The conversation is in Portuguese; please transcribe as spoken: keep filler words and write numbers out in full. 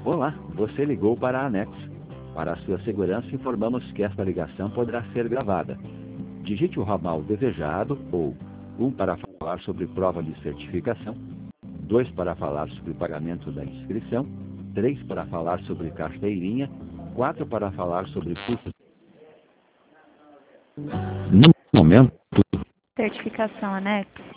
Olá, você ligou para a Anexo. Para a sua segurança, informamos que esta ligação poderá ser gravada. Digite o ramal desejado ou um para falar sobre prova de certificação, dois para falar sobre pagamento da inscrição, três para falar sobre carteirinha, quatro para falar sobre custos. No momento. Certificação Anexo.